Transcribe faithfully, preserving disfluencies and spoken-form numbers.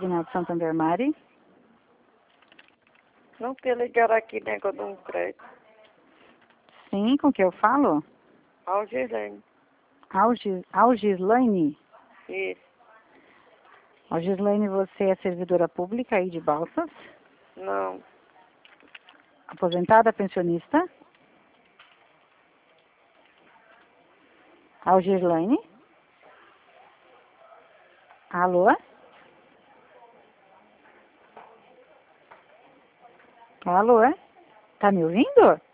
Agnaldo Santander Mari. Não quer ligar aqui, negócio de um crédito. Sim, com que eu falo? Algirene. Algis, Algislaine. Isso. Algislaine, você é servidora pública aí de Balsas? Não. Aposentada, pensionista? Algislaine? Alô? Alô? Tá me ouvindo?